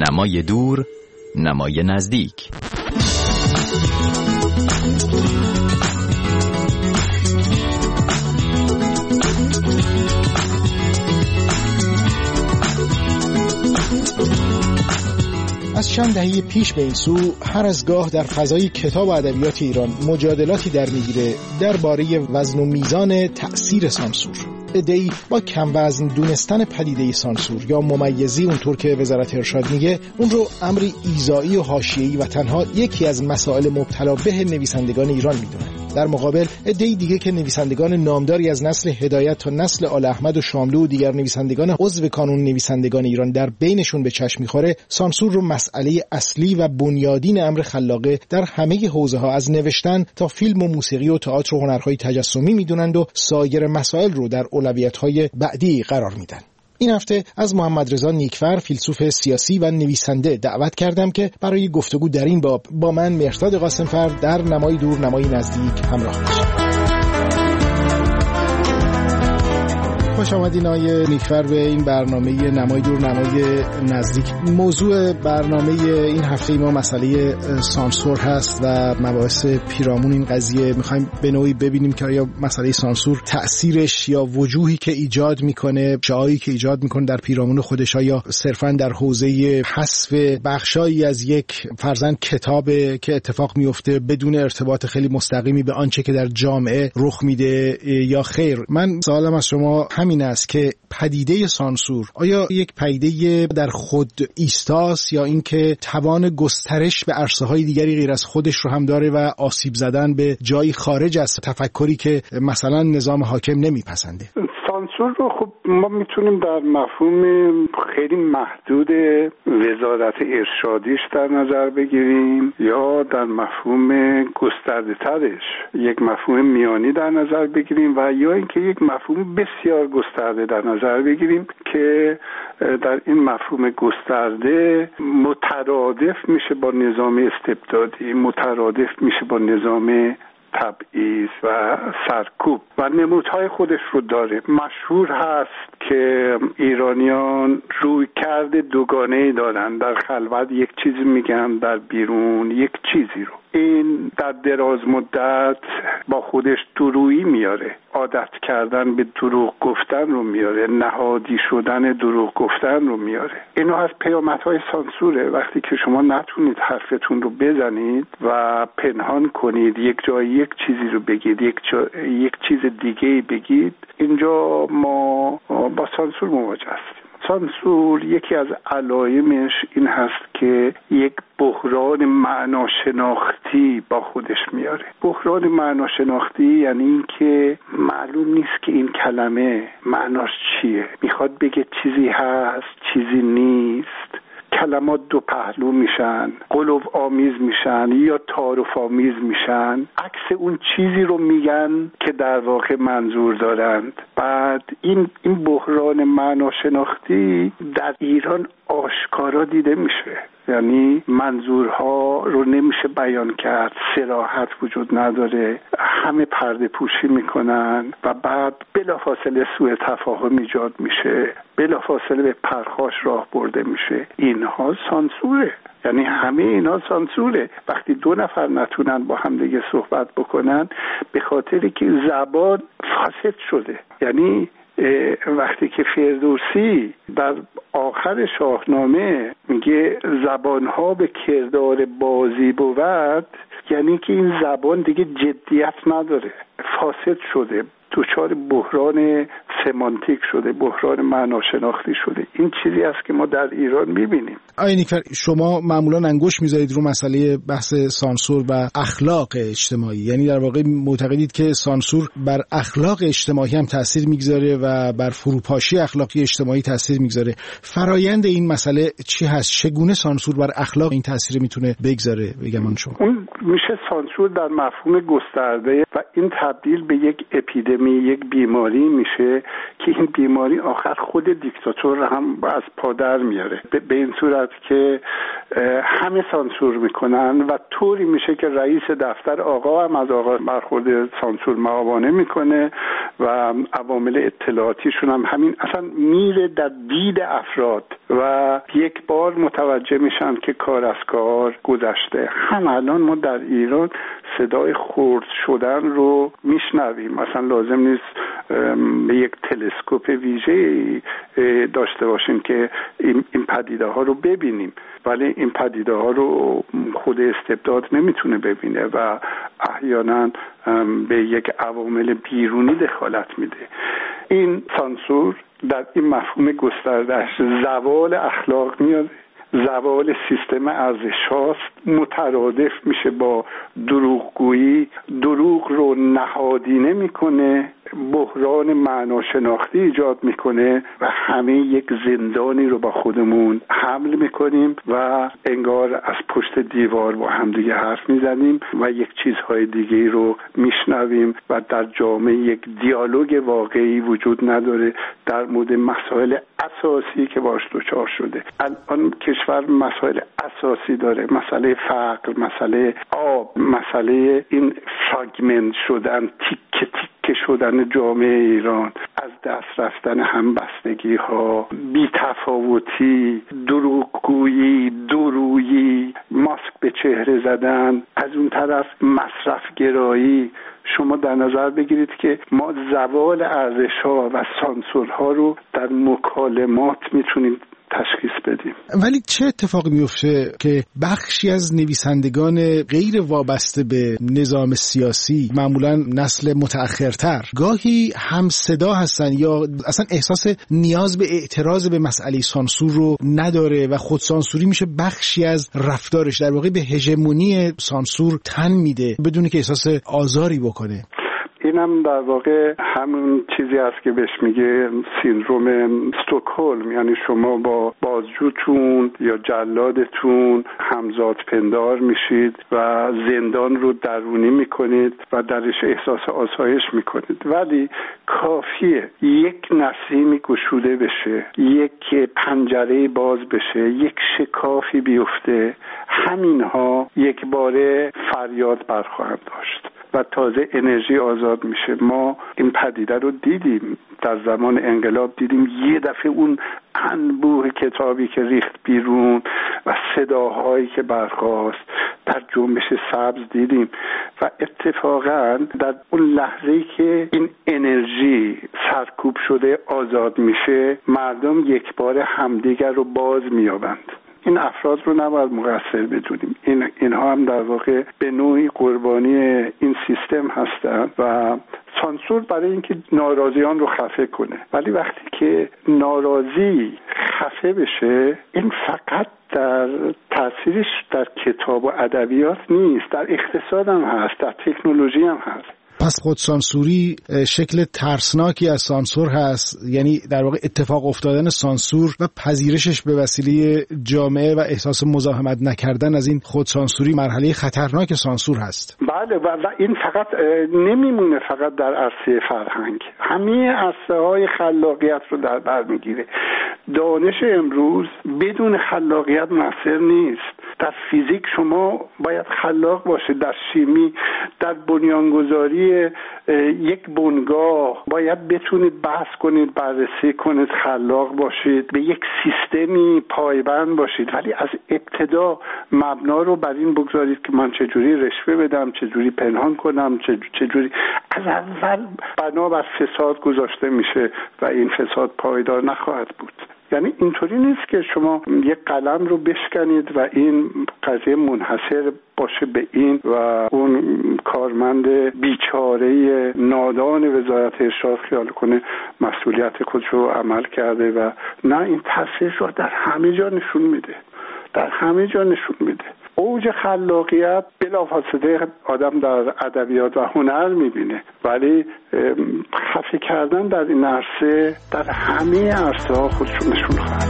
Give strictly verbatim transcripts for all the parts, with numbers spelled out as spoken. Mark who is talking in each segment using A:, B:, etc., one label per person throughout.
A: نمای دور، نمای نزدیک.
B: از چند دهه پیش به این سو هر از گاه در فضای کتاب و ادبیات ایران مجادلاتی در میگیره درباره وزن و میزان تأثیر سانسور. عده‌ای با کم وزن دونستن پدیده سانسور یا ممیزی، اونطور که وزارت ارشاد میگه، اون رو امری ایذایی و حاشیه‌ای و تنها یکی از مسائل مبتلا به نویسندگان ایران میدونن. در مقابل عده‌ای دیگه که نویسندگان نامداری از نسل هدایت تا نسل آل احمد و شاملو و دیگر نویسندگان عضو کانون نویسندگان ایران در بینشون به چشم میخوره سانسور رو مسئله اصلی و بنیادین امر خلاقه در همه حوزه‌ها از نوشتن تا فیلم و موسیقی و تئاتر و هنرهای تجسمی میدونند و سایر مسائل رو در اولویت‌های بعدی قرار میدن. این هفته از محمد رضا نیکفر، فیلسوف سیاسی و نویسنده، دعوت کردم که برای گفتگو در این باب با من مهرداد قاسمفر در نمای دور نمای نزدیک همراه باشید. خوش آمدین آقای نیکفر به این برنامه نمای دور نمای نزدیک. موضوع برنامه این هفته ما مسئله سانسور هست و مباحث پیرامون این قضیه. میخوایم به نوعی ببینیم که آیا مسئله سانسور تأثیرش یا وجوهی که ایجاد میکنه، جایی که ایجاد میکنه در پیرامون خودش، یا صرفاً در حوزه حذف بخشایی از یک فرضاً کتاب که اتفاق میفته بدون ارتباط خیلی مستقیمی به آنچه که در جامعه رخ میده یا خیر. من سوالم از شما همین است که پدیده سانسور آیا یک پدیده در خود ایستاست یا اینکه توان گسترش به عرصه‌های دیگری غیر از خودش رو هم داره و آسیب زدن به جایی خارج از تفکری که مثلا نظام حاکم نمیپسنده؟
C: سانسور رو خب ما میتونیم در مفهوم خیلی محدود وزارت ارشادیش در نظر بگیریم یا در مفهوم گسترده ترش یک مفهوم میانی در نظر بگیریم و یا اینکه یک مفهوم بسیار گسترده در نظر بگیریم که در این مفهوم گسترده مترادف میشه با نظام استبدادی، مترادف میشه با نظام تبعیض و سرکوب و نمودهای خودش رو داره. مشهور هست که ایرانیان روی کرده دوگانه‌ای دارن، در خلوت یک چیزی میگن، در بیرون یک چیزی رو. این در دراز مدت با خودش دورویی میاره، عادت کردن به دروغ گفتن رو میاره، نهادی شدن دروغ گفتن رو میاره. اینو از پیامدهای سانسوره. وقتی که شما نتونید حرفتون رو بزنید و پنهان کنید، یک جای یک چیزی رو بگید، یک جا یک چیز دیگه بگید، اینجا ما با سانسور مواجه هستیم. سانسور یکی از علایمش این هست که یک بحران معناشناختی با خودش میاره. بحران معناشناختی یعنی این که معلوم نیست که این کلمه معناش چیه، میخواد بگه چیزی هست چیزی نیست، کلمات دو پهلو میشن، قلوب آمیز میشن یا تعارف آمیز میشن، عکس اون چیزی رو میگن که در واقع منظور دارند. بعد این این بحران معناشناختی در ایران آشکارا دیده میشه، یعنی منظورها رو نمیشه بیان کرد، صراحت وجود نداره، همه پرده پوشی میکنن و بعد بلافاصله سوء تفاهم ایجاد میشه، بلافاصله به پرخاش راه برده میشه. اینها سانسوره، یعنی همه اینا سانسوره. وقتی دو نفر نتونن با هم دیگه صحبت بکنن به خاطری که زبان فاسد شده. یعنی وقتی که فردوسی در آخر شاهنامه میگه زبانها به کردار بازی بود، یعنی که این زبان دیگه جدیت نداره، فاسد شده، دچار بحران سمانتیک شده، بحران معناشناختی شده. این چیزی است که ما در ایران میبینیم.
B: آقای نیکفر، شما معمولا انگشت میذارید رو مسئله بحث سانسور و اخلاق اجتماعی، یعنی در واقع معتقدید که سانسور بر اخلاق اجتماعی هم تاثیر میگذاره و بر فروپاشی اخلاقی اجتماعی تاثیر میگذاره. فرایند این مسئله چی هست؟ چگونه سانسور بر اخلاق این تاثیر میتونه بگذاره؟ بگم شما.
C: اون میشه سانسور در مفهوم گسترده و این تبدیل به یک اپیدمی، یک بیماری میشه که این بیماری آخر خود دیکتاتور هم از پادر میاره، به این صورت که همه سانسور میکنن و طوری میشه که رئیس دفتر آقا هم از آقا برخورد سانسور معاونه میکنه و عوامل اطلاعاتیشون هم همین اصلا میره در دید افراد و یک بار متوجه میشن که کار از کار گذشته. هم الان ما در ایران صدای خرد شدن رو میشنویم، مثلا لازم نیست به یک تلسکوپ ویژه‌ای داشته باشیم که این این پدیده ها رو ببینیم، ولی این پدیده ها رو خود استبداد نمیتونه ببینه و احیانا به یک عوامل بیرونی دخالت میده. این سانسور در این مفهوم گستردهش زوال اخلاق میاد، زوال سیستم ارزش‌هاست، مترادف میشه با دروغگویی، دروغ رو نهادینه میکنه، بحران معناشناختی ایجاد میکنه و همه یک زندانی رو با خودمون حمل میکنیم و انگار از پشت دیوار با همدیگه حرف میزنیم و یک چیزهای دیگه رو میشنویم و در جامعه یک دیالوگ واقعی وجود نداره در مورد مسائل اساسی که باش دچار شده. الان کشور مسائل اساسی داره، مسئله فقر، مسئله آب، مسئله این فراگمنت شدن، تیکه تیکه شدن جامعه ایران، از دست رفتن همبستگی ها، بی‌تفاوتی، دروغگویی، دورویی، ماسک به چهره زدن، از اون طرف مصرف گرایی. شما در نظر بگیرید که ما زوال ارزش‌ها و سانسورها رو در مکالمات میتونیم تشخیص بدیم.
B: ولی چه اتفاقی میفته که بخشی از نویسندگان غیر وابسته به نظام سیاسی، معمولا نسل متأخرتر، گاهی هم صدا هستن یا اصلا احساس نیاز به اعتراض به مسئله سانسور رو نداره و خود سانسوری میشه بخشی از رفتارش، در واقع به هژمونی سانسور تن میده بدون که احساس آزاری بکنه.
C: اینم در واقع همون چیزی است که بهش میگه سیندروم استکهلم، یعنی شما با بازجوتون یا جلادتون همزاد پندار میشید و زندان رو درونی میکنید و درش احساس آسایش میکنید، ولی کافیه یک نسیمی گشوده بشه، یک پنجره باز بشه، یک شکافی بیفته، همینها یک باره فریاد برخواهند داشت و تازه انرژی آزاد میشه. ما این پدیده رو دیدیم در زمان انقلاب، دیدیم یه دفعه اون انبوه کتابی که ریخت بیرون و صداهایی که برخاست، در جنبش سبز دیدیم و اتفاقا در اون لحظه‌ای که این انرژی سرکوب شده آزاد میشه، مردم یک بار همدیگر رو باز میابند. این افراد رو نباید مقصر بدونیم، این اینها هم در واقع به نوعی قربانی این سیستم هستند و سانسور برای اینکه ناراضیان رو خفه کنه، ولی وقتی که ناراضی خفه بشه، این فقط در تاثیرش در کتاب و ادبیات نیست، در اقتصاد هم هست، در تکنولوژی هم هست.
B: پس خودسانسوری شکل ترسناکی از سانسور هست، یعنی در واقع اتفاق افتادن سانسور و پذیرشش به وسیله جامعه و احساس مزاحمت نکردن از این خودسانسوری مرحله خطرناک سانسور هست.
C: بله و این فقط نمیمونه فقط در عرصه فرهنگ، همه عرصه‌های خلاقیت رو در بر میگیره. دانش امروز بدون خلاقیت مؤثر نیست. در فیزیک شما باید خلاق باشید، در شیمی، در بنیانگذاری یک بنگاه باید بتونید بحث کنید، بررسی کنید، خلاق باشید، به یک سیستمی پایبند باشید، ولی از ابتدا مبنا رو بر این بگذارید که من چجوری رشوه بدم، چجوری پنهان کنم، چجوری از اول بنا بر فساد گذاشته میشه و این فساد پایدار نخواهد بود. یعنی اینطوری نیست که شما یک قلم رو بشکنید و این قضیه منحصر باشه به این و اون کارمند بیچاره نادان وزارت ارشاد خیال کنه مسئولیت خودش رو عمل کرده و نه، این تاثیر رو در همه جا نشون میده، در همه جا نشون میده. اوج خلاقیت بلافاصله آدم در ادبیات و هنر میبینه، ولی خفه کردن در این عرصه در همه عرصه ها خودشون نشون خواهد.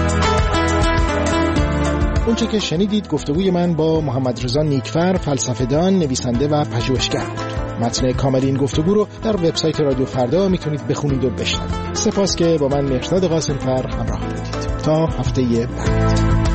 B: اونچه که شنیدید گفتگوی من با محمد رضا نیکفر، فلسفه‌دان، نویسنده و پژوهشگر بود. متن کامل این گفتگو رو در وبسایت رادیو فردا میتونید بخونید و بشنوید. سپاس که با من مهرداد قاسم‌فر همراه بودید. تا هفته بعد.